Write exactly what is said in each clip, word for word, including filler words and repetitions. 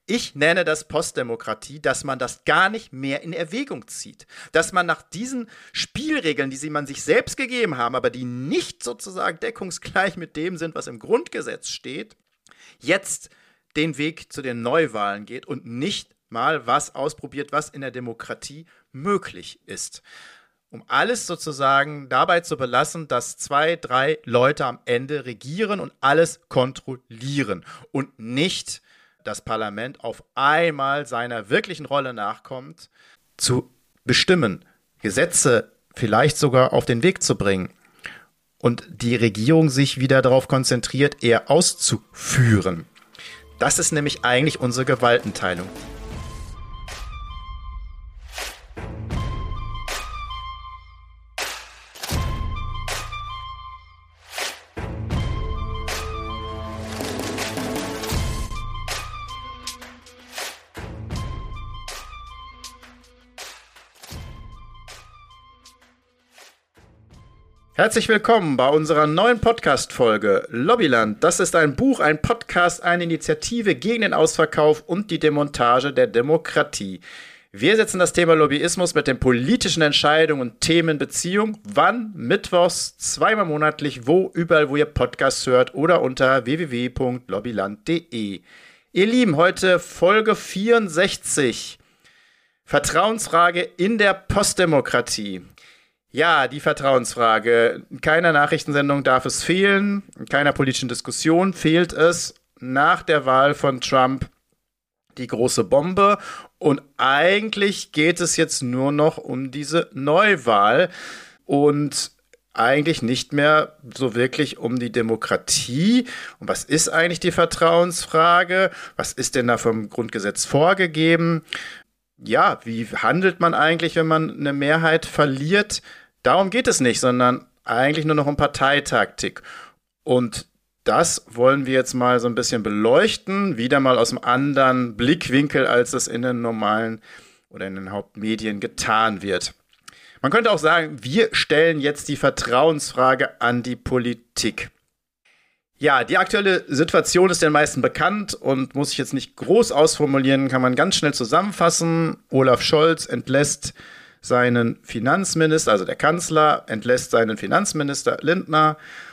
Ich nenne das Postdemokratie, dass man das gar nicht mehr in Erwägung zieht. Dass man nach diesen Spielregeln, die man sich selbst gegeben haben, aber die nicht sozusagen deckungsgleich mit dem sind, was im Grundgesetz steht, jetzt den Weg zu den Neuwahlen geht und nicht mal was ausprobiert, was in der Demokratie möglich ist. Um alles sozusagen dabei zu belassen, dass zwei, drei Leute am Ende regieren und alles kontrollieren und nicht das Parlament auf einmal seiner wirklichen Rolle nachkommt, zu bestimmen, Gesetze vielleicht sogar auf den Weg zu bringen und die Regierung sich wieder darauf konzentriert, eher auszuführen. Das ist nämlich eigentlich unsere Gewaltenteilung. Herzlich willkommen bei unserer neuen Podcast-Folge Lobbyland. Das ist ein Buch, ein Podcast, eine Initiative gegen den Ausverkauf und die Demontage der Demokratie. Wir setzen das Thema Lobbyismus mit den politischen Entscheidungen und Themen in Beziehung. Wann? Mittwochs, zweimal monatlich, wo? Überall, wo ihr Podcasts hört oder unter w w w punkt lobbyland punkt de. Ihr Lieben, heute Folge vierundsechzig. Vertrauensfrage in der Postdemokratie. Ja, die Vertrauensfrage. In keiner Nachrichtensendung darf es fehlen, in keiner politischen Diskussion fehlt es. Nach der Wahl von Trump die große Bombe. Und eigentlich geht es jetzt nur noch um diese Neuwahl und eigentlich nicht mehr so wirklich um die Demokratie. Und was ist eigentlich die Vertrauensfrage? Was ist denn da vom Grundgesetz vorgegeben? Ja, wie handelt man eigentlich, wenn man eine Mehrheit verliert? Darum geht es nicht, sondern eigentlich nur noch um Parteitaktik. Und das wollen wir jetzt mal so ein bisschen beleuchten, wieder mal aus einem anderen Blickwinkel, als es in den normalen oder in den Hauptmedien getan wird. Man könnte auch sagen, wir stellen jetzt die Vertrauensfrage an die Politik. Ja, die aktuelle Situation ist den meisten bekannt und muss ich jetzt nicht groß ausformulieren, kann man ganz schnell zusammenfassen. Olaf Scholz entlässt seinen Finanzminister, also der Kanzler, entlässt seinen Finanzminister Lindner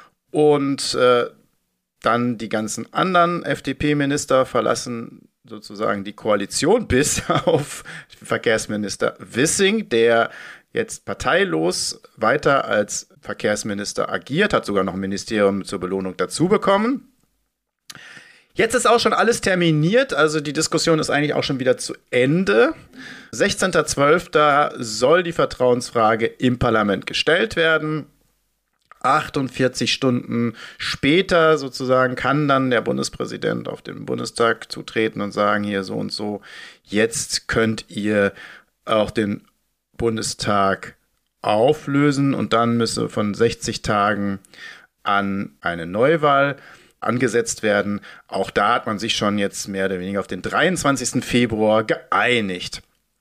und äh, dann die ganzen anderen F D P-Minister verlassen sozusagen die Koalition bis auf Verkehrsminister Wissing, der jetzt parteilos weiter als Verkehrsminister agiert, hat sogar noch ein Ministerium zur Belohnung dazu bekommen. Jetzt ist auch schon alles terminiert, also die Diskussion ist eigentlich auch schon wieder zu Ende. sechzehnter zwölfter soll die Vertrauensfrage im Parlament gestellt werden. achtundvierzig Stunden später sozusagen kann dann der Bundespräsident auf den Bundestag zutreten und sagen, hier so und so, jetzt könnt ihr auch den Bundestag auflösen und dann müsse von sechzig Tagen an eine Neuwahl angesetzt werden. Auch da hat man sich schon jetzt mehr oder weniger auf den dreiundzwanzigsten Februar geeinigt.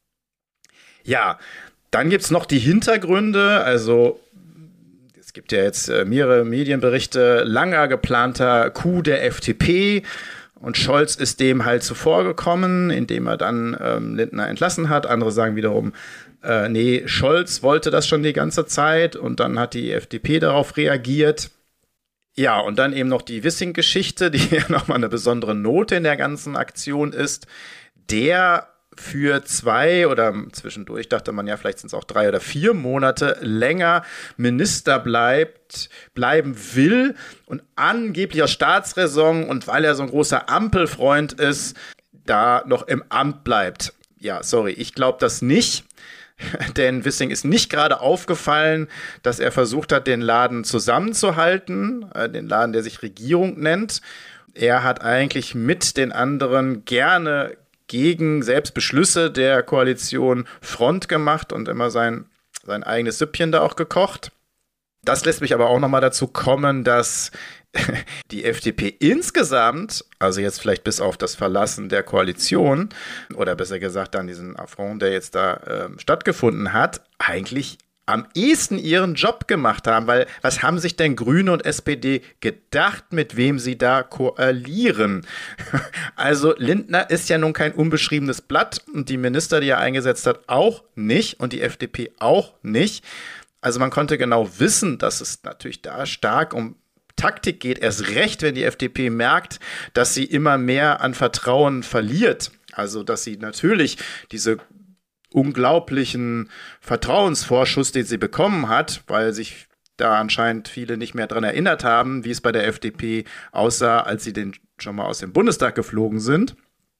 Ja, dann gibt es noch die Hintergründe, also es gibt ja jetzt mehrere Medienberichte, langer geplanter Coup der F D P und Scholz ist dem halt zuvorgekommen, indem er dann ähm, Lindner entlassen hat. Andere sagen wiederum, äh, nee, Scholz wollte das schon die ganze Zeit und dann hat die F D P darauf reagiert. Ja, und dann eben noch die Wissing-Geschichte, die ja nochmal eine besondere Note in der ganzen Aktion ist. Der für zwei oder zwischendurch dachte man ja, vielleicht sind es auch drei oder vier Monate länger Minister bleibt, bleiben will und angeblich aus Staatsräson und weil er so ein großer Ampelfreund ist, da noch im Amt bleibt. Ja, sorry, ich glaube das nicht. Denn Wissing ist nicht gerade aufgefallen, dass er versucht hat, den Laden zusammenzuhalten, äh, den Laden, der sich Regierung nennt. Er hat eigentlich mit den anderen gerne gegen Selbstbeschlüsse der Koalition Front gemacht und immer sein, sein eigenes Süppchen da auch gekocht. Das lässt mich aber auch nochmal dazu kommen, dass die F D P insgesamt, also jetzt vielleicht bis auf das Verlassen der Koalition oder besser gesagt dann diesen Affront, der jetzt da äh, stattgefunden hat, eigentlich am ehesten ihren Job gemacht haben, weil was haben sich denn Grüne und S P D gedacht, mit wem sie da koalieren? Also Lindner ist ja nun kein unbeschriebenes Blatt und die Minister, die er eingesetzt hat, auch nicht und die F D P auch nicht. Also man konnte genau wissen, dass es natürlich da stark um Taktik geht, erst recht, wenn die F D P merkt, dass sie immer mehr an Vertrauen verliert. Also dass sie natürlich diese unglaublichen Vertrauensvorschuss, den sie bekommen hat, weil sich da anscheinend viele nicht mehr dran erinnert haben, wie es bei der F D P aussah, als sie den schon mal aus dem Bundestag geflogen sind.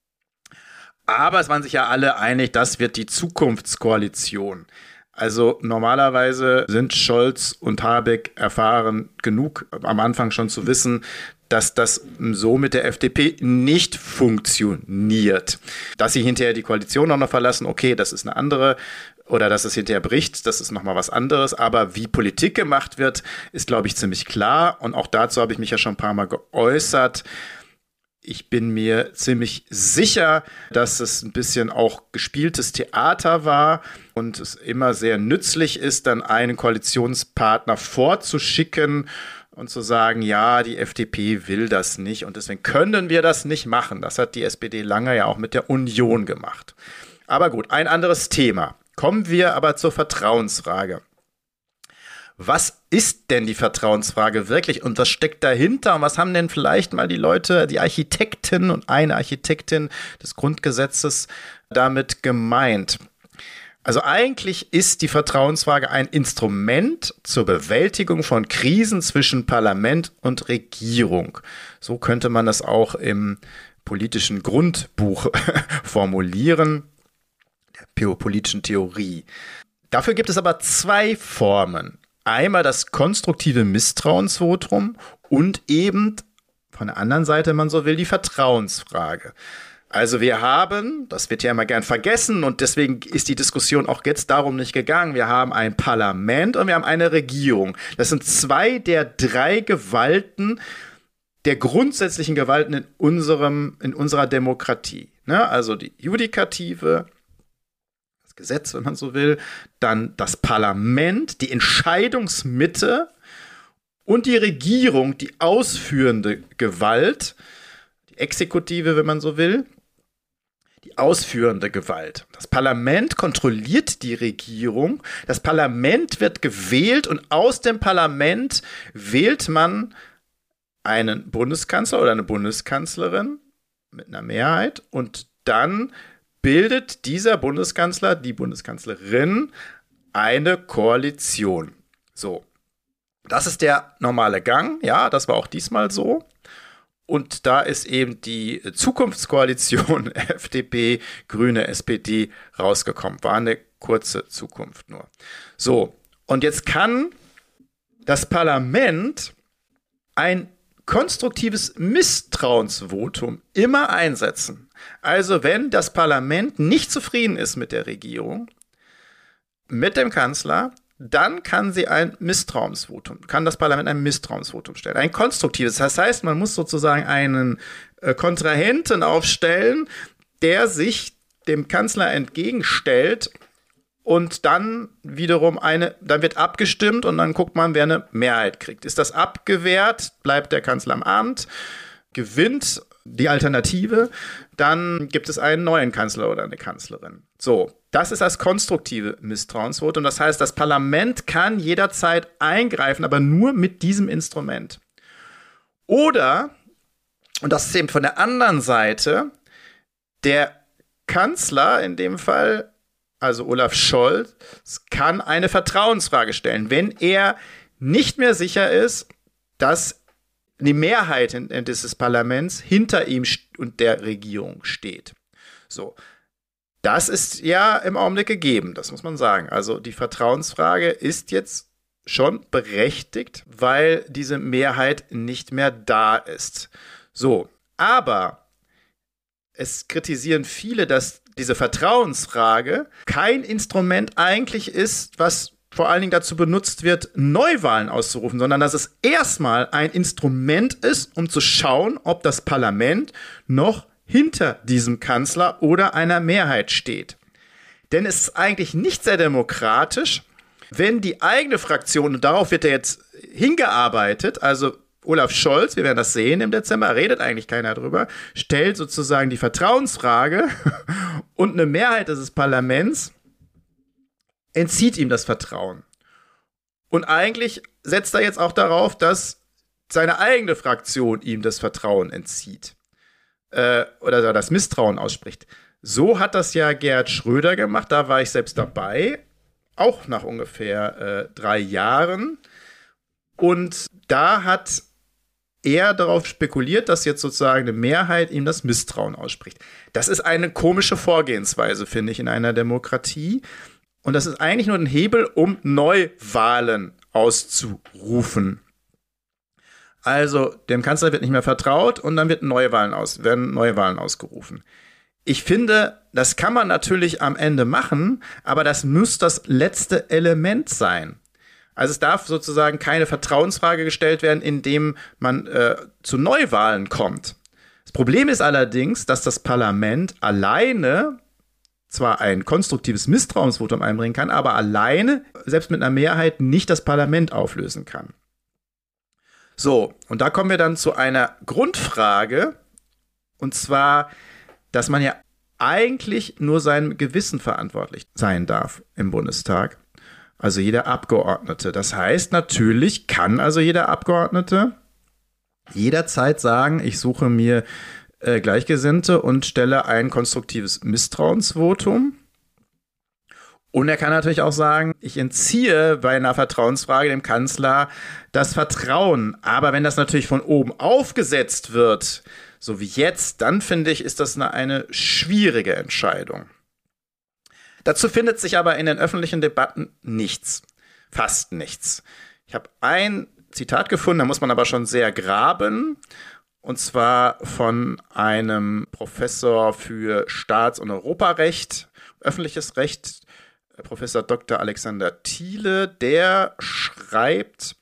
Aber es waren sich ja alle einig, das wird die Zukunftskoalition. Also normalerweise sind Scholz und Habeck erfahren genug, am Anfang schon zu wissen, dass das so mit der F D P nicht funktioniert. Dass sie hinterher die Koalition auch noch verlassen, okay, das ist eine andere, oder dass es hinterher bricht, das ist nochmal was anderes. Aber wie Politik gemacht wird, ist, glaube ich, ziemlich klar. Und auch dazu habe ich mich ja schon ein paar Mal geäußert. Ich bin mir ziemlich sicher, dass es ein bisschen auch gespieltes Theater war und es immer sehr nützlich ist, dann einen Koalitionspartner vorzuschicken und zu sagen, ja, die F D P will das nicht und deswegen können wir das nicht machen. Das hat die S P D lange ja auch mit der Union gemacht. Aber gut, ein anderes Thema. Kommen wir aber zur Vertrauensfrage. Was ist denn die Vertrauensfrage wirklich und was steckt dahinter und was haben denn vielleicht mal die Leute, die Architektin und eine Architektin des Grundgesetzes damit gemeint? Also eigentlich ist die Vertrauensfrage ein Instrument zur Bewältigung von Krisen zwischen Parlament und Regierung. So könnte man das auch im politischen Grundbuch formulieren, der politischen Theorie. Dafür gibt es aber zwei Formen. Einmal das konstruktive Misstrauensvotum und eben von der anderen Seite, wenn man so will, die Vertrauensfrage. Also wir haben, das wird ja immer gern vergessen und deswegen ist die Diskussion auch jetzt darum nicht gegangen, wir haben ein Parlament und wir haben eine Regierung. Das sind zwei der drei Gewalten, der grundsätzlichen Gewalten in unserem, in unserer Demokratie. Ne? Also die Judikative, Gesetz, wenn man so will, dann das Parlament, die Entscheidungsmitte und die Regierung, die ausführende Gewalt, die Exekutive, wenn man so will, die ausführende Gewalt. Das Parlament kontrolliert die Regierung, das Parlament wird gewählt und aus dem Parlament wählt man einen Bundeskanzler oder eine Bundeskanzlerin mit einer Mehrheit und dann bildet dieser Bundeskanzler, die Bundeskanzlerin, eine Koalition. So, das ist der normale Gang. Ja, das war auch diesmal so. Und da ist eben die Zukunftskoalition F D P, Grüne, S P D rausgekommen. War eine kurze Zukunft nur. So, und jetzt kann das Parlament ein konstruktives Misstrauensvotum immer einsetzen. Also wenn das Parlament nicht zufrieden ist mit der Regierung, mit dem Kanzler, dann kann sie ein Misstrauensvotum, kann das Parlament ein Misstrauensvotum stellen. Ein konstruktives. Das heißt, man muss sozusagen einen äh, Kontrahenten aufstellen, der sich dem Kanzler entgegenstellt und dann wiederum eine, dann wird abgestimmt und dann guckt man, wer eine Mehrheit kriegt. Ist das abgewehrt, bleibt der Kanzler am Amt, gewinnt die Alternative, dann gibt es einen neuen Kanzler oder eine Kanzlerin. So, das ist das konstruktive Misstrauensvotum. Das heißt, das Parlament kann jederzeit eingreifen, aber nur mit diesem Instrument. Oder, und das ist eben von der anderen Seite, der Kanzler in dem Fall, also Olaf Scholz, kann eine Vertrauensfrage stellen, wenn er nicht mehr sicher ist, dass die Mehrheit in, in dieses Parlaments hinter ihm und der Regierung steht. So, das ist ja im Augenblick gegeben, das muss man sagen. Also die Vertrauensfrage ist jetzt schon berechtigt, weil diese Mehrheit nicht mehr da ist. So, aber es kritisieren viele, dass diese Vertrauensfrage kein Instrument eigentlich ist, was vor allen Dingen dazu benutzt wird, Neuwahlen auszurufen, sondern dass es erstmal ein Instrument ist, um zu schauen, ob das Parlament noch hinter diesem Kanzler oder einer Mehrheit steht. Denn es ist eigentlich nicht sehr demokratisch, Wenn die eigene Fraktion, und darauf wird ja jetzt hingearbeitet, also Olaf Scholz, wir werden das sehen im Dezember, redet eigentlich keiner drüber, stellt sozusagen die Vertrauensfrage und eine Mehrheit des Parlaments entzieht ihm das Vertrauen. Und eigentlich setzt er jetzt auch darauf, dass seine eigene Fraktion ihm das Vertrauen entzieht. Äh, oder das Misstrauen ausspricht. So hat das ja Gerhard Schröder gemacht, da war ich selbst dabei, auch nach ungefähr äh, drei Jahren. Und da hat er darauf spekuliert, dass jetzt sozusagen eine Mehrheit ihm das Misstrauen ausspricht. Das ist eine komische Vorgehensweise, finde ich, in einer Demokratie. Und das ist eigentlich nur ein Hebel, um Neuwahlen auszurufen. Also dem Kanzler wird nicht mehr vertraut und dann wird Neuwahlen aus, werden Neuwahlen ausgerufen. Ich finde, das kann man natürlich am Ende machen, aber das muss das letzte Element sein. Also es darf sozusagen keine Vertrauensfrage gestellt werden, indem man äh, zu Neuwahlen kommt. Das Problem ist allerdings, dass das Parlament alleine zwar ein konstruktives Misstrauensvotum einbringen kann, aber alleine, selbst mit einer Mehrheit, nicht das Parlament auflösen kann. So, und da kommen wir dann zu einer Grundfrage, und zwar, dass man ja eigentlich nur seinem Gewissen verantwortlich sein darf im Bundestag. Also jeder Abgeordnete. Das heißt, natürlich kann also jeder Abgeordnete jederzeit sagen, ich suche mir äh, Gleichgesinnte und stelle ein konstruktives Misstrauensvotum. Und er kann natürlich auch sagen, ich entziehe bei einer Vertrauensfrage dem Kanzler das Vertrauen. Aber wenn das natürlich von oben aufgesetzt wird, so wie jetzt, dann finde ich, ist das eine, eine schwierige Entscheidung. Dazu findet sich aber in den öffentlichen Debatten nichts, fast nichts. Ich habe ein Zitat gefunden, da muss man aber schon sehr graben, und zwar von einem Professor für Staats- und Europarecht, öffentliches Recht, Professor Doktor Alexander Thiele, der schreibt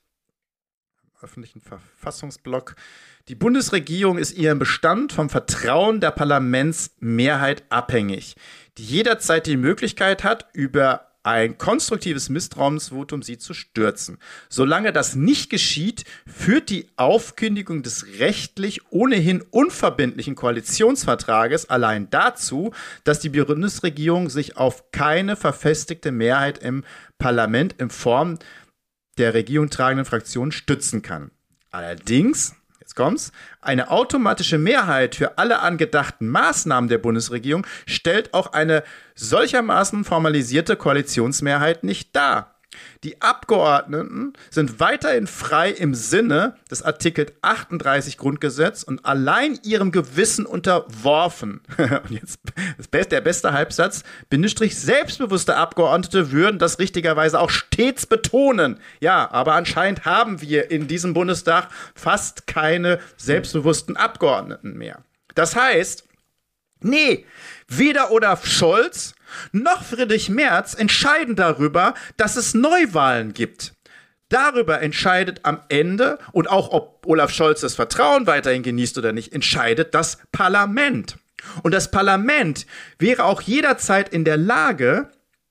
im öffentlichen Verfassungsblock: Die Bundesregierung ist ihrem Bestand vom Vertrauen der Parlamentsmehrheit abhängig, die jederzeit die Möglichkeit hat, über ein konstruktives Misstrauensvotum sie zu stürzen. Solange das nicht geschieht, führt die Aufkündigung des rechtlich ohnehin unverbindlichen Koalitionsvertrages allein dazu, dass die Bundesregierung sich auf keine verfestigte Mehrheit im Parlament in Form der Regierung tragenden Fraktion stützen kann. Allerdings, jetzt kommt's, eine automatische Mehrheit für alle angedachten Maßnahmen der Bundesregierung stellt auch eine solchermaßen formalisierte Koalitionsmehrheit nicht dar. Die Abgeordneten sind weiterhin frei im Sinne des Artikel achtunddreißig Grundgesetz und allein ihrem Gewissen unterworfen. Und jetzt der beste Halbsatz: Bindestrich selbstbewusste Abgeordnete würden das richtigerweise auch stets betonen. Ja, aber anscheinend haben wir in diesem Bundestag fast keine selbstbewussten Abgeordneten mehr. Das heißt, nee, weder Olaf Scholz noch Friedrich Merz entscheiden darüber, dass es Neuwahlen gibt. Darüber entscheidet am Ende, und auch ob Olaf Scholz das Vertrauen weiterhin genießt oder nicht, entscheidet das Parlament. Und das Parlament wäre auch jederzeit in der Lage,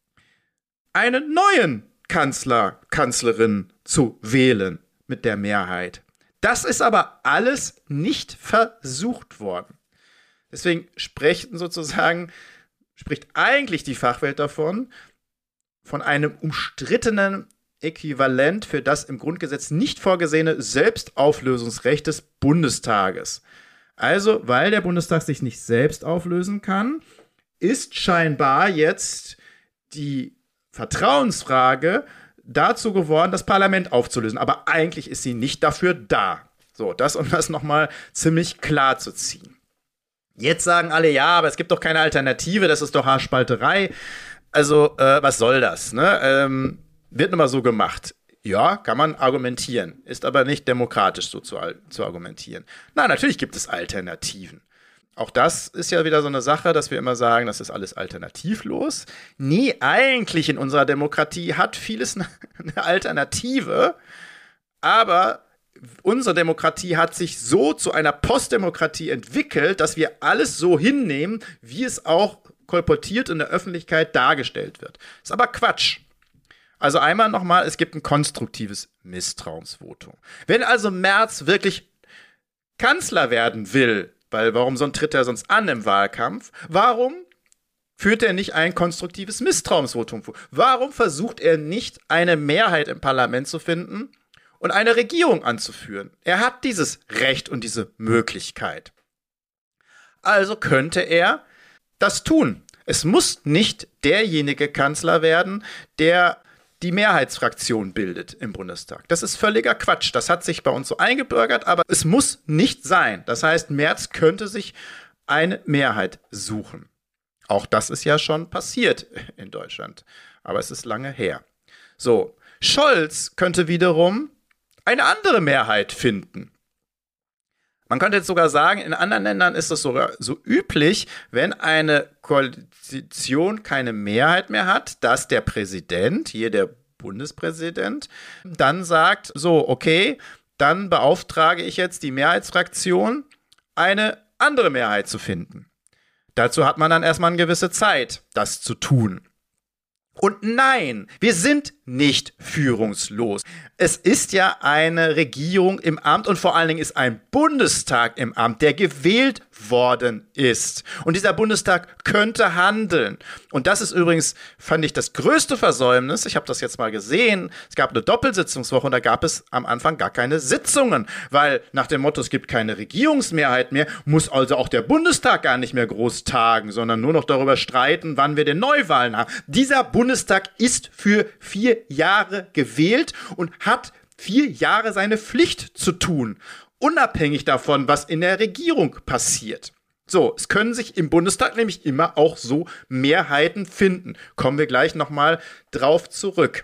einen neuen Kanzler, Kanzlerin zu wählen mit der Mehrheit. Das ist aber alles nicht versucht worden. Deswegen sprechen sozusagen, spricht eigentlich die Fachwelt davon, von einem umstrittenen Äquivalent für das im Grundgesetz nicht vorgesehene Selbstauflösungsrecht des Bundestages. Also, weil der Bundestag sich nicht selbst auflösen kann, ist scheinbar jetzt die Vertrauensfrage dazu geworden, das Parlament aufzulösen. Aber eigentlich ist sie nicht dafür da. So, das, um das nochmal ziemlich klar zu ziehen. Jetzt sagen alle, ja, aber es gibt doch keine Alternative, das ist doch Haarspalterei. Also, äh, was soll das? Ne? Ähm, wird immer so gemacht. Ja, kann man argumentieren, ist aber nicht demokratisch so zu, zu argumentieren. Na, natürlich gibt es Alternativen. Auch das ist ja wieder so eine Sache, dass wir immer sagen, das ist alles alternativlos. Nee, eigentlich in unserer Demokratie hat vieles eine Alternative, aber unsere Demokratie hat sich so zu einer Postdemokratie entwickelt, dass wir alles so hinnehmen, wie es auch kolportiert in der Öffentlichkeit dargestellt wird. Ist aber Quatsch. Also einmal nochmal, es gibt ein konstruktives Misstrauensvotum. Wenn also Merz wirklich Kanzler werden will, weil warum sonst tritt er sonst an im Wahlkampf, warum führt er nicht ein konstruktives Misstrauensvotum vor? Warum versucht er nicht, eine Mehrheit im Parlament zu finden und eine Regierung anzuführen? Er hat dieses Recht und diese Möglichkeit. Also könnte er das tun. Es muss nicht derjenige Kanzler werden, der die Mehrheitsfraktion bildet im Bundestag. Das ist völliger Quatsch. Das hat sich bei uns so eingebürgert, aber es muss nicht sein. Das heißt, Merz könnte sich eine Mehrheit suchen. Auch das ist ja schon passiert in Deutschland, aber es ist lange her. So, Scholz könnte wiederum eine andere Mehrheit finden. Man könnte jetzt sogar sagen, in anderen Ländern ist es sogar so üblich, wenn eine Koalition keine Mehrheit mehr hat, dass der Präsident, hier der Bundespräsident, dann sagt, so, okay, dann beauftrage ich jetzt die Mehrheitsfraktion, eine andere Mehrheit zu finden. Dazu hat man dann erstmal eine gewisse Zeit, das zu tun. Und nein, wir sind nicht führungslos. Es ist ja eine Regierung im Amt und vor allen Dingen ist ein Bundestag im Amt, der gewählt worden ist. Und dieser Bundestag könnte handeln. Und das ist übrigens, fand ich, das größte Versäumnis. Ich habe das jetzt mal gesehen. Es gab eine Doppelsitzungswoche und da gab es am Anfang gar keine Sitzungen. Weil nach dem Motto, es gibt keine Regierungsmehrheit mehr, muss also auch der Bundestag gar nicht mehr groß tagen, sondern nur noch darüber streiten, wann wir denn Neuwahlen haben. Dieser Bundestag ist für vier Jahre gewählt und hat vier Jahre seine Pflicht zu tun, unabhängig davon, was in der Regierung passiert. So, es können sich im Bundestag nämlich immer auch so Mehrheiten finden. Kommen wir gleich nochmal drauf zurück.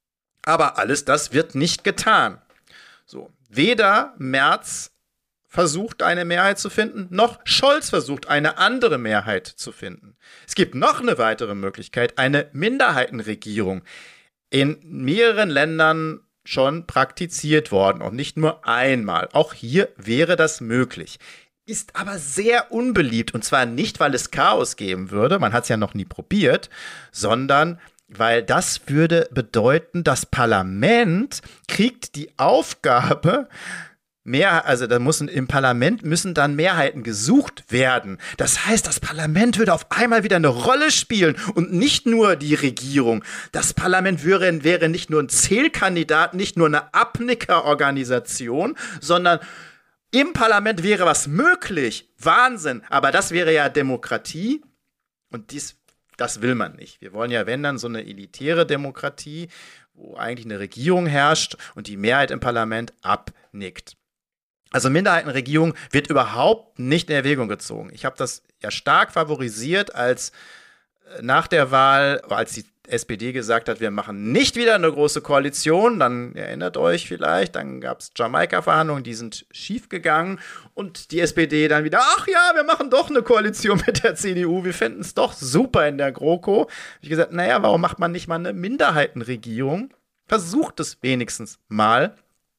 Aber alles das wird nicht getan. So, weder Merz versucht, eine Mehrheit zu finden, noch Scholz versucht, eine andere Mehrheit zu finden. Es gibt noch eine weitere Möglichkeit, eine Minderheitenregierung. In mehreren Ländern schon praktiziert worden und nicht nur einmal. Auch hier wäre das möglich. Ist aber sehr unbeliebt und zwar nicht, weil es Chaos geben würde, man hat es ja noch nie probiert, sondern weil das würde bedeuten, das Parlament kriegt die Aufgabe, Mehr, also da müssen im Parlament müssen dann Mehrheiten gesucht werden. Das heißt, das Parlament würde auf einmal wieder eine Rolle spielen und nicht nur die Regierung. Das Parlament wäre, wäre nicht nur ein Zählkandidat, nicht nur eine Abnickerorganisation, sondern im Parlament wäre was möglich. Wahnsinn. Aber das wäre ja Demokratie und dies, das will man nicht. Wir wollen ja, wenn dann, so eine elitäre Demokratie, wo eigentlich eine Regierung herrscht und die Mehrheit im Parlament abnickt. Also Minderheitenregierung wird überhaupt nicht in Erwägung gezogen. Ich habe das ja stark favorisiert, als nach der Wahl, als die S P D gesagt hat, wir machen nicht wieder eine große Koalition, dann erinnert euch vielleicht, dann gab es Jamaika-Verhandlungen, die sind schief gegangen und die S P D dann wieder, ach ja, wir machen doch eine Koalition mit der C D U, wir finden es doch super in der GroKo. Hab ich gesagt, naja, warum macht man nicht mal eine Minderheitenregierung? Versucht es wenigstens mal.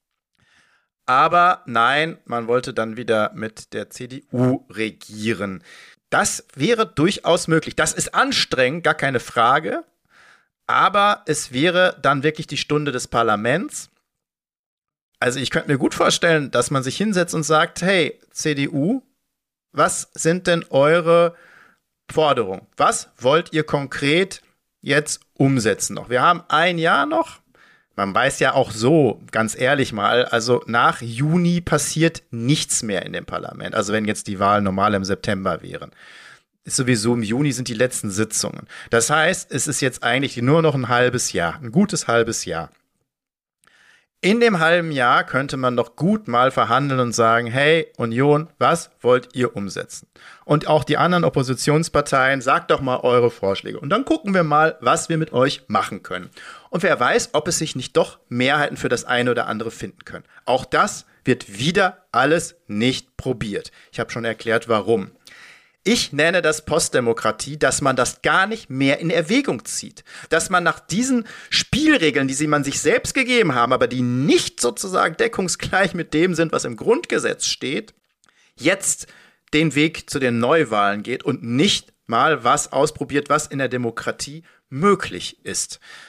Aber nein, man wollte dann wieder mit der C D U regieren. Das wäre durchaus möglich. Das ist anstrengend, gar keine Frage. Aber es wäre dann wirklich die Stunde des Parlaments. Also ich könnte mir gut vorstellen, dass man sich hinsetzt und sagt, hey, C D U, was sind denn eure Forderungen? Was wollt ihr konkret jetzt umsetzen noch? Wir haben ein Jahr noch. Man weiß ja auch so, ganz ehrlich mal, also nach Juni passiert nichts mehr in dem Parlament. Also wenn jetzt die Wahlen normal im September wären. Ist sowieso im Juni sind die letzten Sitzungen. Das heißt, es ist jetzt eigentlich nur noch ein halbes Jahr, ein gutes halbes Jahr. In dem halben Jahr könnte man doch gut mal verhandeln und sagen, hey, Union, was wollt ihr umsetzen? Und auch die anderen Oppositionsparteien, sagt doch mal eure Vorschläge. Und dann gucken wir mal, was wir mit euch machen können. Und wer weiß, ob es sich nicht doch Mehrheiten für das eine oder andere finden können. Auch das wird wieder alles nicht probiert. Ich habe schon erklärt, warum. Ich nenne das Postdemokratie, dass man das gar nicht mehr in Erwägung zieht. Dass man nach diesen Spielregeln, die sie man sich selbst gegeben haben, aber die nicht sozusagen deckungsgleich mit dem sind, was im Grundgesetz steht, jetzt den Weg zu den Neuwahlen geht und nicht mal was ausprobiert, was in der Demokratie möglich ist.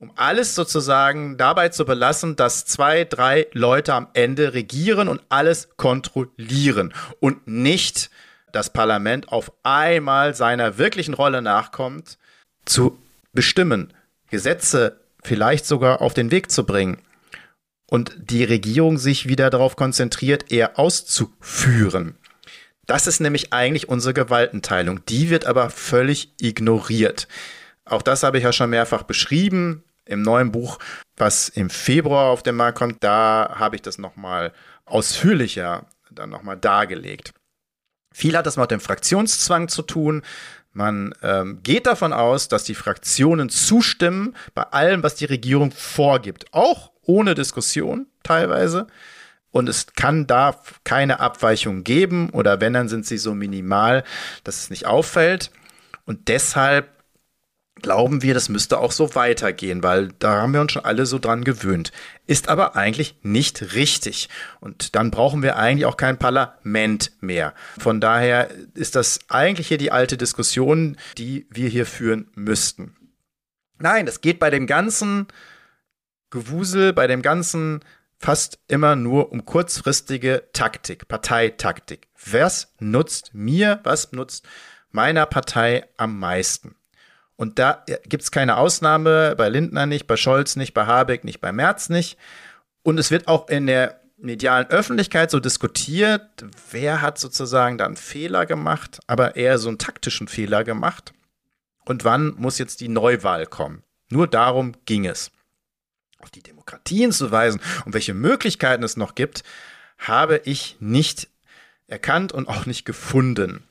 um alles sozusagen dabei zu belassen, dass zwei, drei Leute am Ende regieren und alles kontrollieren und nicht das Parlament auf einmal seiner wirklichen Rolle nachkommt, zu bestimmen, Gesetze vielleicht sogar auf den Weg zu bringen und die Regierung sich wieder darauf konzentriert, eher auszuführen. Das ist nämlich eigentlich unsere Gewaltenteilung. Die wird aber völlig ignoriert. Auch das habe ich ja schon mehrfach beschrieben. Im neuen Buch, was im Februar auf den Markt kommt, da habe ich das nochmal ausführlicher dann nochmal dargelegt. Viel hat das mit dem Fraktionszwang zu tun. Man ähm, geht davon aus, dass die Fraktionen zustimmen bei allem, was die Regierung vorgibt. Auch ohne Diskussion teilweise. Und es kann da keine Abweichung geben. Oder wenn, dann sind sie so minimal, dass es nicht auffällt. Und deshalb glauben wir, das müsste auch so weitergehen, weil da haben wir uns schon alle so dran gewöhnt. Ist aber eigentlich nicht richtig. Und dann brauchen wir eigentlich auch kein Parlament mehr. Von daher ist das eigentlich hier die alte Diskussion, die wir hier führen müssten. Nein, es geht bei dem ganzen Gewusel, bei dem ganzen fast immer nur um kurzfristige Taktik, Parteitaktik. Was nutzt mir, was nutzt meiner Partei am meisten? Und da gibt es keine Ausnahme, bei Lindner nicht, bei Scholz nicht, bei Habeck nicht, bei Merz nicht. Und es wird auch in der medialen Öffentlichkeit so diskutiert, wer hat sozusagen da einen Fehler gemacht, aber eher so einen taktischen Fehler gemacht. Und wann muss jetzt die Neuwahl kommen? Nur darum ging es. Auf die Demokratie hinzuweisen und welche Möglichkeiten es noch gibt, habe ich nicht erkannt und auch nicht gefunden.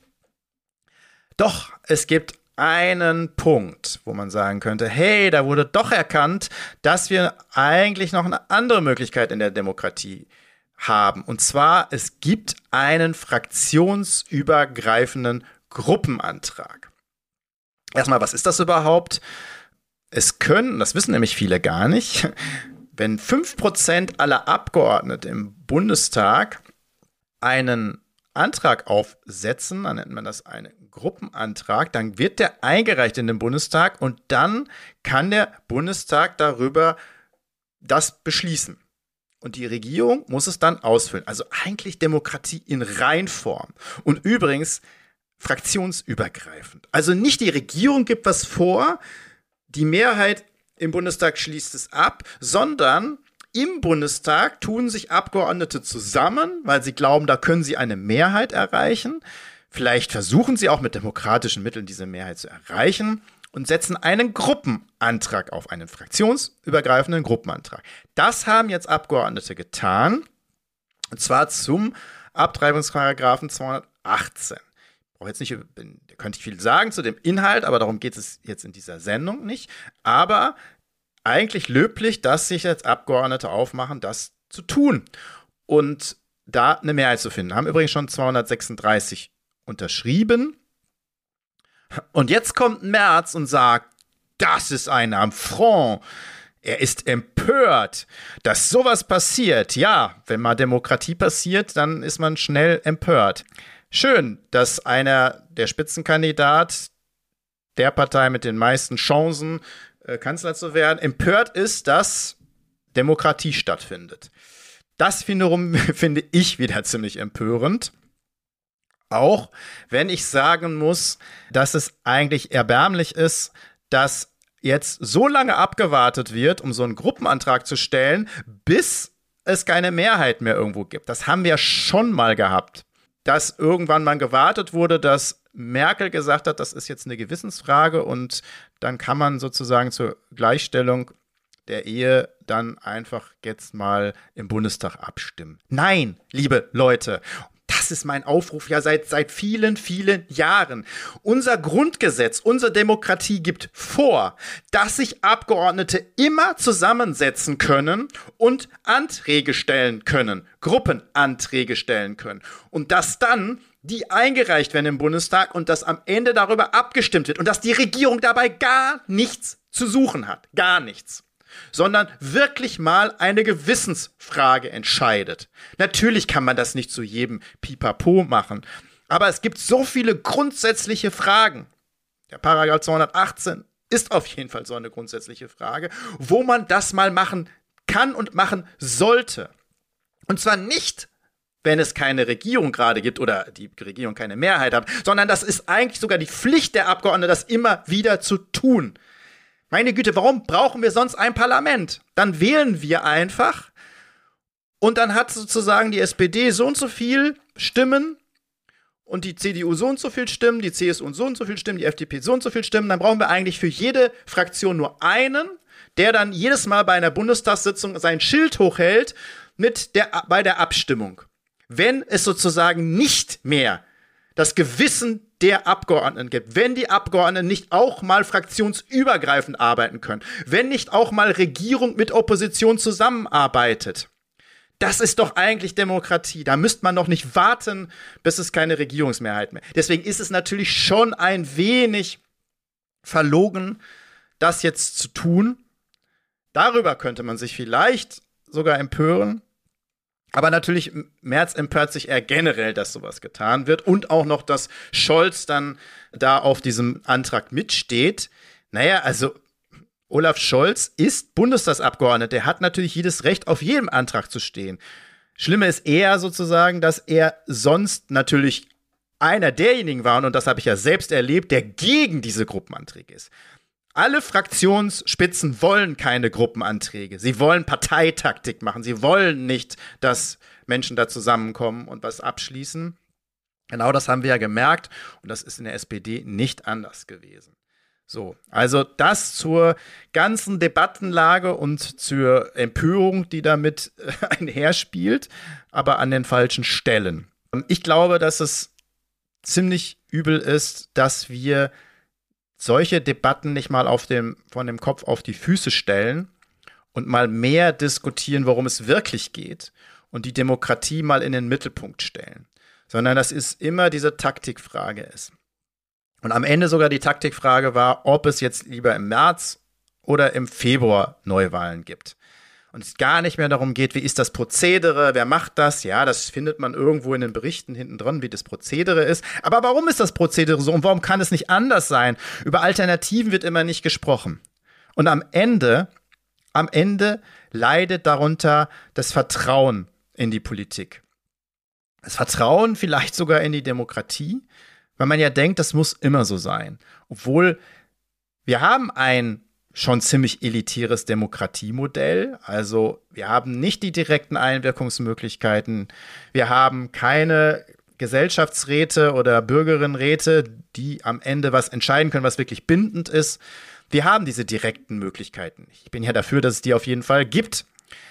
Doch es gibt einen Punkt, wo man sagen könnte, hey, da wurde doch erkannt, dass wir eigentlich noch eine andere Möglichkeit in der Demokratie haben. Und zwar, es gibt einen fraktionsübergreifenden Gruppenantrag. Erstmal, was ist das überhaupt? Es können, das wissen nämlich viele gar nicht, wenn fünf Prozent aller Abgeordneten im Bundestag einen Antrag aufsetzen, dann nennt man das einen Gruppenantrag, dann wird der eingereicht in den Bundestag und dann kann der Bundestag darüber das beschließen. Und die Regierung muss es dann ausfüllen. Also eigentlich Demokratie in Reinform. Und übrigens fraktionsübergreifend. Also nicht die Regierung gibt was vor, die Mehrheit im Bundestag schließt es ab, sondern im Bundestag tun sich Abgeordnete zusammen, weil sie glauben, da können sie eine Mehrheit erreichen. Vielleicht versuchen sie auch mit demokratischen Mitteln diese Mehrheit zu erreichen und setzen einen Gruppenantrag auf, einen fraktionsübergreifenden Gruppenantrag. Das haben jetzt Abgeordnete getan, und zwar zum Abtreibungsparagraphen zweihundertachtzehn. Ich brauche jetzt nicht, da könnte ich viel sagen zu dem Inhalt, aber darum geht es jetzt in dieser Sendung nicht. Aber eigentlich löblich, dass sich jetzt Abgeordnete aufmachen, das zu tun und da eine Mehrheit zu finden. Haben übrigens schon zweihundertsechsunddreißig unterschrieben. Und jetzt kommt Merz und sagt, das ist ein Affront. Er ist empört, dass sowas passiert. Ja, wenn mal Demokratie passiert, dann ist man schnell empört. Schön, dass einer, der Spitzenkandidat der Partei mit den meisten Chancen, Kanzler zu werden, empört ist, dass Demokratie stattfindet. Das wiederum finde ich wieder ziemlich empörend. Auch wenn ich sagen muss, dass es eigentlich erbärmlich ist, dass jetzt so lange abgewartet wird, um so einen Gruppenantrag zu stellen, bis es keine Mehrheit mehr irgendwo gibt. Das haben wir schon mal gehabt, dass irgendwann mal gewartet wurde, dass Merkel gesagt hat, das ist jetzt eine Gewissensfrage und dann kann man sozusagen zur Gleichstellung der Ehe dann einfach jetzt mal im Bundestag abstimmen. Nein, liebe Leute, das ist mein Aufruf ja seit, seit vielen, vielen Jahren. Unser Grundgesetz, unsere Demokratie gibt vor, dass sich Abgeordnete immer zusammensetzen können und Anträge stellen können, Gruppenanträge stellen können. Und dass dann die eingereicht werden im Bundestag und dass am Ende darüber abgestimmt wird und dass die Regierung dabei gar nichts zu suchen hat, gar nichts, sondern wirklich mal eine Gewissensfrage entscheidet. Natürlich kann man das nicht zu jedem Pipapo machen, aber es gibt so viele grundsätzliche Fragen. Der Paragraph zweihundertachtzehn ist auf jeden Fall so eine grundsätzliche Frage, wo man das mal machen kann und machen sollte. Und zwar nicht, wenn es keine Regierung gerade gibt oder die Regierung keine Mehrheit hat, sondern das ist eigentlich sogar die Pflicht der Abgeordneten, das immer wieder zu tun. Meine Güte, warum brauchen wir sonst ein Parlament? Dann wählen wir einfach und dann hat sozusagen die S P D so und so viel Stimmen und die C D U so und so viel Stimmen, die C S U so und so viel Stimmen, die F D P so und so viel Stimmen. Dann brauchen wir eigentlich für jede Fraktion nur einen, der dann jedes Mal bei einer Bundestagssitzung sein Schild hochhält mit der, bei der Abstimmung. Wenn es sozusagen nicht mehr das Gewissen der Abgeordneten gibt, wenn die Abgeordneten nicht auch mal fraktionsübergreifend arbeiten können, wenn nicht auch mal Regierung mit Opposition zusammenarbeitet, das ist doch eigentlich Demokratie. Da müsste man doch nicht warten, bis es keine Regierungsmehrheit mehr. Deswegen ist es natürlich schon ein wenig verlogen, das jetzt zu tun. Darüber könnte man sich vielleicht sogar empören. Aber natürlich, Merz empört sich eher generell, dass sowas getan wird. Und auch noch, dass Scholz dann da auf diesem Antrag mitsteht. Naja, also Olaf Scholz ist Bundestagsabgeordneter. Der hat natürlich jedes Recht, auf jedem Antrag zu stehen. Schlimmer ist eher sozusagen, dass er sonst natürlich einer derjenigen war, und das habe ich ja selbst erlebt, der gegen diese Gruppenanträge ist. Alle Fraktionsspitzen wollen keine Gruppenanträge. Sie wollen Parteitaktik machen. Sie wollen nicht, dass Menschen da zusammenkommen und was abschließen. Genau das haben wir ja gemerkt. Und das ist in der S P D nicht anders gewesen. So, also das zur ganzen Debattenlage und zur Empörung, die damit einherspielt, aber an den falschen Stellen. Ich glaube, dass es ziemlich übel ist, dass wir solche Debatten nicht mal auf dem, von dem Kopf auf die Füße stellen und mal mehr diskutieren, worum es wirklich geht und die Demokratie mal in den Mittelpunkt stellen. Sondern dass es immer diese Taktikfrage ist. Und am Ende sogar die Taktikfrage war, ob es jetzt lieber im März oder im Februar Neuwahlen gibt. Und es gar nicht mehr darum geht, wie ist das Prozedere, wer macht das? Ja, das findet man irgendwo in den Berichten hinten dran, wie das Prozedere ist. Aber warum ist das Prozedere so und warum kann es nicht anders sein? Über Alternativen wird immer nicht gesprochen. Und am Ende, am Ende leidet darunter das Vertrauen in die Politik. Das Vertrauen vielleicht sogar in die Demokratie, weil man ja denkt, das muss immer so sein. Obwohl wir haben ein schon ziemlich elitäres Demokratiemodell. Also wir haben nicht die direkten Einwirkungsmöglichkeiten. Wir haben keine Gesellschaftsräte oder Bürgerinnenräte, die am Ende was entscheiden können, was wirklich bindend ist. Wir haben diese direkten Möglichkeiten. Ich bin ja dafür, dass es die auf jeden Fall gibt.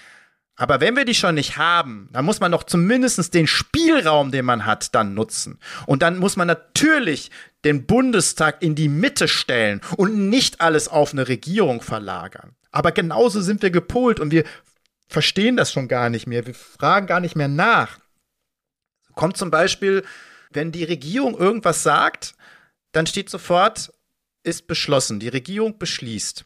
Aber wenn wir die schon nicht haben, dann muss man doch zumindest den Spielraum, den man hat, dann nutzen. Und dann muss man natürlich den Bundestag in die Mitte stellen und nicht alles auf eine Regierung verlagern. Aber genauso sind wir gepolt und wir verstehen das schon gar nicht mehr. Wir fragen gar nicht mehr nach. Kommt zum Beispiel, wenn die Regierung irgendwas sagt, dann steht sofort, ist beschlossen. Die Regierung beschließt.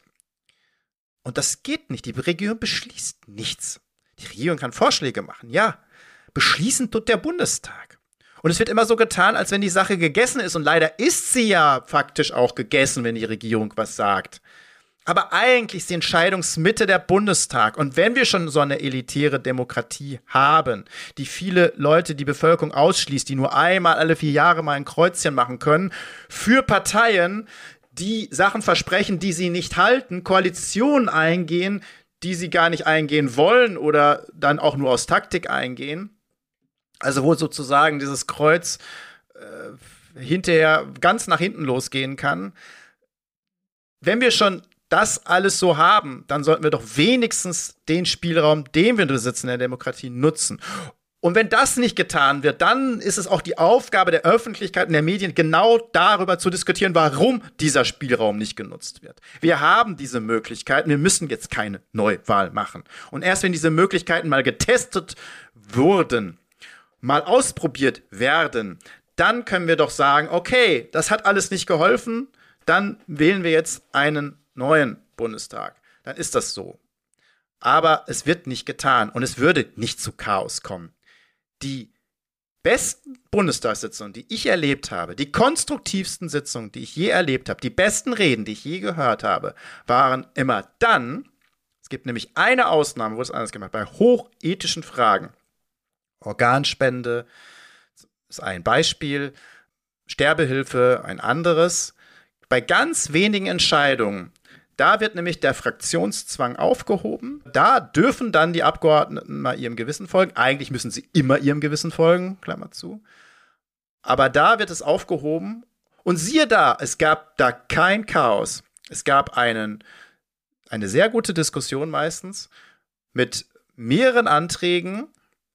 Und das geht nicht. Die Regierung beschließt nichts. Die Regierung kann Vorschläge machen, ja. Beschließen tut der Bundestag. Und es wird immer so getan, als wenn die Sache gegessen ist. Und leider ist sie ja faktisch auch gegessen, wenn die Regierung was sagt. Aber eigentlich ist die Entscheidungsmitte der Bundestag. Und wenn wir schon so eine elitäre Demokratie haben, die viele Leute, die Bevölkerung ausschließt, die nur einmal alle vier Jahre mal ein Kreuzchen machen können, für Parteien, die Sachen versprechen, die sie nicht halten, Koalitionen eingehen, die sie gar nicht eingehen wollen oder dann auch nur aus Taktik eingehen. Also wo sozusagen dieses Kreuz äh, hinterher ganz nach hinten losgehen kann. Wenn wir schon das alles so haben, dann sollten wir doch wenigstens den Spielraum, den wir besitzen in der Demokratie, nutzen. Und wenn das nicht getan wird, dann ist es auch die Aufgabe der Öffentlichkeit und der Medien, genau darüber zu diskutieren, warum dieser Spielraum nicht genutzt wird. Wir haben diese Möglichkeiten, wir müssen jetzt keine Neuwahl machen. Und erst wenn diese Möglichkeiten mal getestet wurden, mal ausprobiert werden, dann können wir doch sagen, okay, das hat alles nicht geholfen, dann wählen wir jetzt einen neuen Bundestag. Dann ist das so. Aber es wird nicht getan und es würde nicht zu Chaos kommen. Die besten Bundestagssitzungen, die ich erlebt habe, die konstruktivsten Sitzungen, die ich je erlebt habe, die besten Reden, die ich je gehört habe, waren immer dann, es gibt nämlich eine Ausnahme, wo es anders gemacht wird, bei hochethischen Fragen. Organspende ist ein Beispiel, Sterbehilfe ein anderes. Bei ganz wenigen Entscheidungen, da wird nämlich der Fraktionszwang aufgehoben. Da dürfen dann die Abgeordneten mal ihrem Gewissen folgen. Eigentlich müssen sie immer ihrem Gewissen folgen, Klammer zu. Aber da wird es aufgehoben. Und siehe da, es gab da kein Chaos. Es gab einen, eine sehr gute Diskussion meistens mit mehreren Anträgen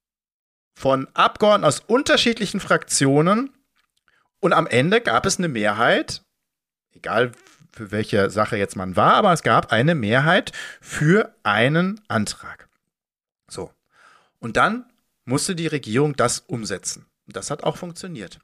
von Abgeordneten aus unterschiedlichen Fraktionen. Und am Ende gab es eine Mehrheit, egal für welche Sache jetzt man war, aber es gab eine Mehrheit für einen Antrag. So. Und dann musste die Regierung das umsetzen. Und das hat auch funktioniert.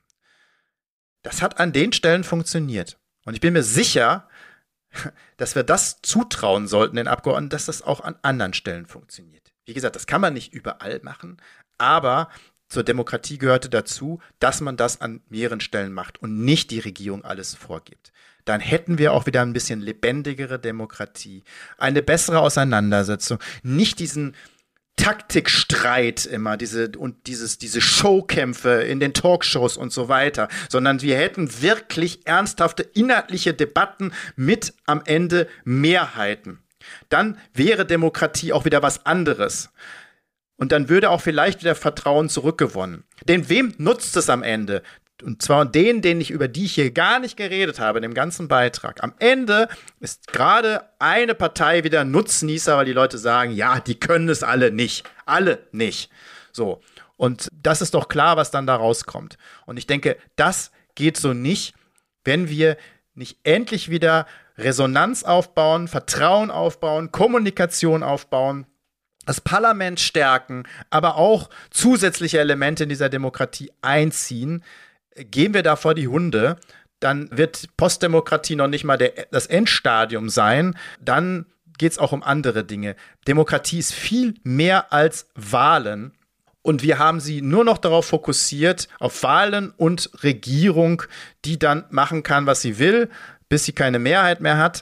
Das hat an den Stellen funktioniert. Und ich bin mir sicher, dass wir das zutrauen sollten den Abgeordneten, dass das auch an anderen Stellen funktioniert. Wie gesagt, das kann man nicht überall machen, aber zur Demokratie gehörte dazu, dass man das an mehreren Stellen macht und nicht die Regierung alles vorgibt. Dann hätten wir auch wieder ein bisschen lebendigere Demokratie, eine bessere Auseinandersetzung, nicht diesen Taktikstreit immer, diese und dieses diese Showkämpfe in den Talkshows und so weiter, sondern wir hätten wirklich ernsthafte inhaltliche Debatten mit am Ende Mehrheiten. Dann wäre Demokratie auch wieder was anderes. Und dann würde auch vielleicht wieder Vertrauen zurückgewonnen. Denn wem nutzt es am Ende? Und zwar denen, denen ich, über die ich hier gar nicht geredet habe, in dem ganzen Beitrag. Am Ende ist gerade eine Partei wieder Nutznießer, weil die Leute sagen, ja, die können es alle nicht. Alle nicht. So. Und das ist doch klar, was dann da rauskommt. Und ich denke, das geht so nicht, wenn wir nicht endlich wieder Resonanz aufbauen, Vertrauen aufbauen, Kommunikation aufbauen, das Parlament stärken, aber auch zusätzliche Elemente in dieser Demokratie einziehen. Gehen wir da vor die Hunde, dann wird Postdemokratie noch nicht mal der, das Endstadium sein. Dann geht es auch um andere Dinge. Demokratie ist viel mehr als Wahlen. Und wir haben sie nur noch darauf fokussiert, auf Wahlen und Regierung, die dann machen kann, was sie will, bis sie keine Mehrheit mehr hat.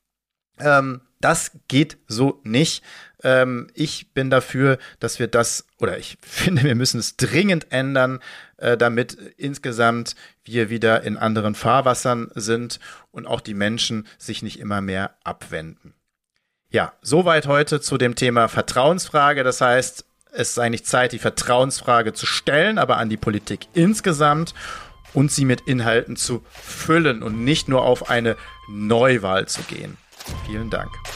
Ähm, das geht so nicht. Ähm, ich bin dafür, dass wir das, oder ich finde, wir müssen es dringend ändern, äh, damit insgesamt wir wieder in anderen Fahrwassern sind und auch die Menschen sich nicht immer mehr abwenden. Ja, soweit heute zu dem Thema Vertrauensfrage. Das heißt, es ist eigentlich Zeit, die Vertrauensfrage zu stellen, aber an die Politik insgesamt und sie mit Inhalten zu füllen und nicht nur auf eine Neuwahl zu gehen. Vielen Dank.